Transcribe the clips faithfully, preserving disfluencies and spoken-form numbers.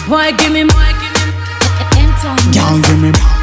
Boy, give me more, give me more. Girl, give me more.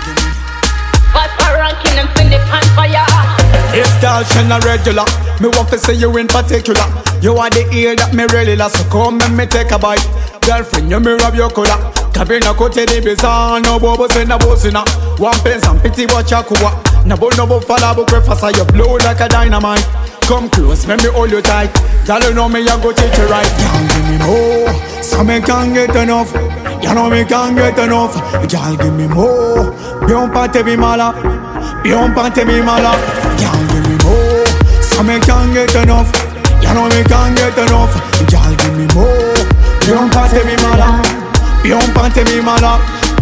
But for ranking and fin the pan fire. If girl shall not regular, me want to say you in particular. You are the ear that me really love, so come and me take a bite. Girlfriend, you me rub your collar. Cabina kote di bizarre, no bobo say na bosina. One pence and pity watch a kuwa. No bo no bo falla bo preface, you blow like a dynamite. Come close, let me hold you tight. Girl, you know me, I go take you right. Girl, give me more, so me can't get enough. You know me can't get enough. Girl, give me more. Bien pante mi mala, bien pante mi mala. Girl, give me more, so me can't get enough. You know me can't get enough. Girl, give me more. Bien pante mi mala, bien pante mi mala.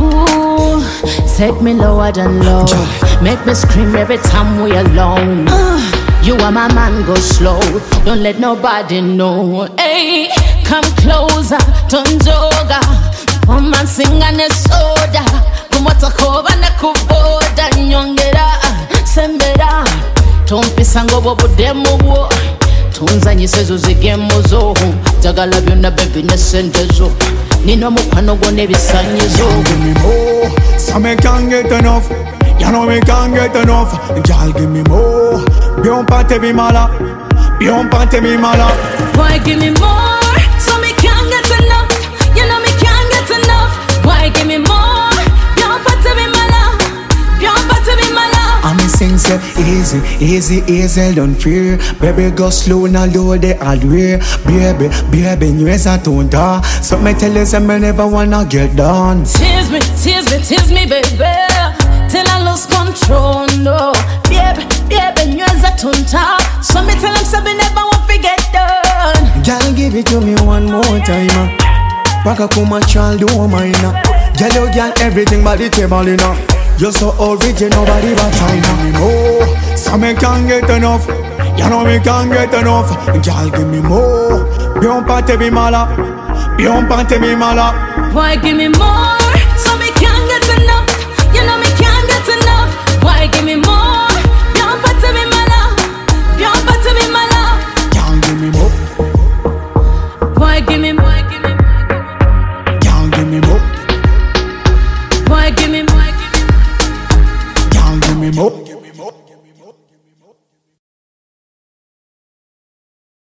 Ooh, take me lower than low. Make me scream every time we alone. Uh, you are my man, go slow. Don't let nobody know. Hey, come closer, tonjoga. Come and sing and a soda. Kumata kova na kuboda nyongera. Sembera, tompi sango bobo demo wo. Tunza nyisezo zigemo zo. Jagala byonna baby ne sente zo. Nino mukwano gwo nebisanyizo. Give me more, so me can't get enough. You know me can't get enough. Girl, give me more. Bien pante mi mala, bien pante mi mala. Boy, give me more, so me can't get enough. You know me can't get enough. Boy, give me more. Bien pante mi mala, bien pante mi mala. I'm sing say easy, easy, easy, don't fear. Baby, go slow, now load the hardware. Baby, baby, you is a tonta. So me tell you, say me never wanna get done. Tease me, tease me, tease me, baby, till I lose control, no. Baby, baby, you is a tonta. So me tell him, say me never want to get done. Girl, give it to me one more time. Baka kuma child, do mine. Girl, you girl, everything but the table, you know. You're so original, nobody but China. Me more, so me can't get enough. You know me can't get enough. Girl, give me more. Bien pante mi mala, bien pante mi mala. Boy, give me more,